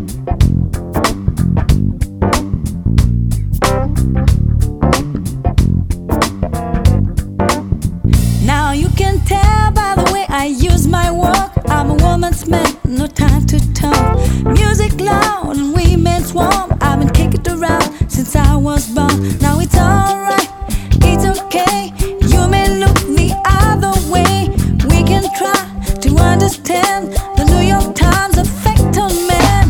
Now you can tell by the way I use my walk, I'm a woman's man, no time to talk. Music loud and women's warm, I've been kicking it around since I was born. Now it's alright, it's okay. You may look the other way. We can try to understand the New York Times effect on men.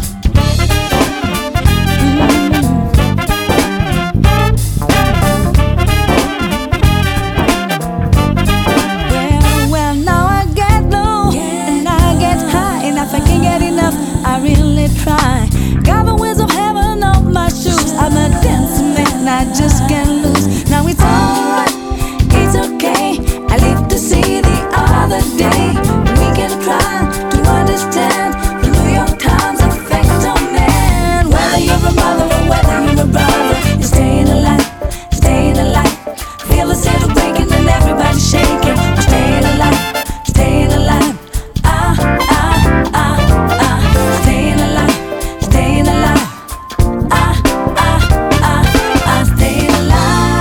Well, now I get low and I get high, and if I can't get enough, I really try. Got the wheels of heaven on my shoes. I'm a dancing man, I just can't lose. Now it's alright, it's okay. I live to see the other day. We can try to understand the New York Times effect on man. Whether you're a mother or whether you're a brother, you're staying alive, staying alive. Feel the center breaking and everybody shaking. We're staying alive, staying alive. Ah, ah, ah, ah. Staying alive, staying alive. Ah, ah, ah, ah. Staying alive.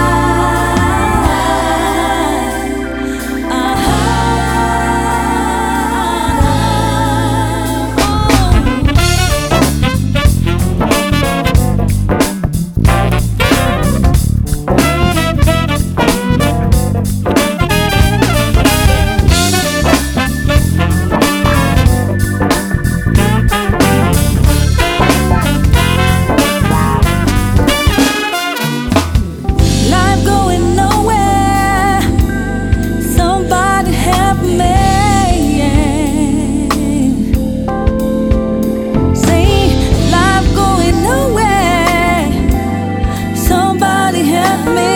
Life going nowhere. Somebody help me. Say, life going nowhere. Somebody help me.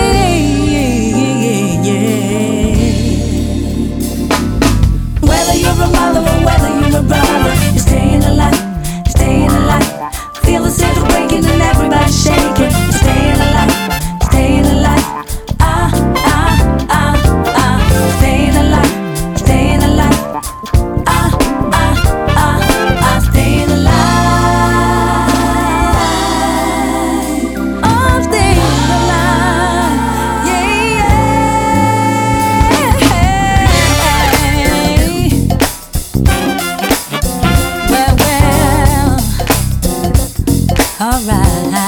Whether you're a mother or whether you're a brother, you're staying alive, staying alive. Feel the center breaking and everybody shaking. You're staying alive, staying alive. Ah, ah, ah, ah. Staying alive, staying alive. Ah, ah, ah, ah. Staying alive. Oh, staying alive. Yeah, yeah. Well, alright.